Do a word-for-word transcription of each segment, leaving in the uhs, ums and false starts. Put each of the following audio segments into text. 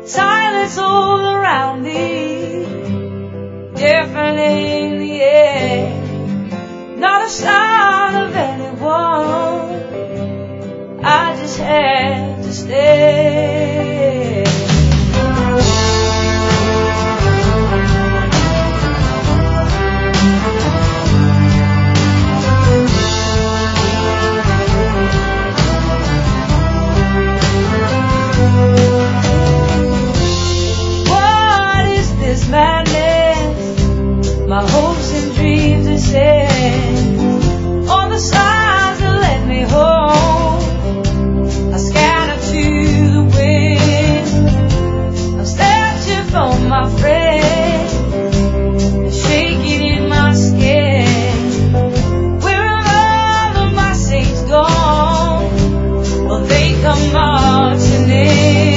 silence all around me, deafening the air, not a sound of anyone. I just had to stay. What is this madness? My hopes and dreams are set on the signs that led me home. I scatter to the wind. I'm searching for my friend, shaking in my skin. Where are all of my saints gone? Well, they come marching in.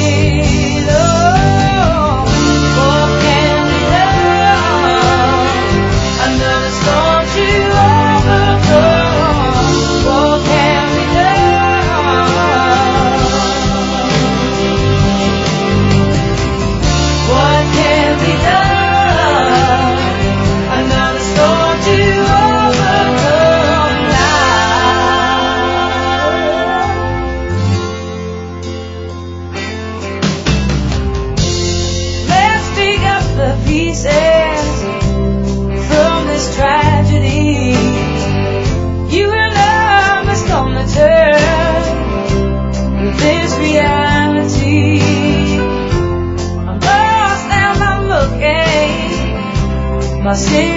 From this tragedy, you and I must come to terms with this reality. I'm lost and I'm looking, my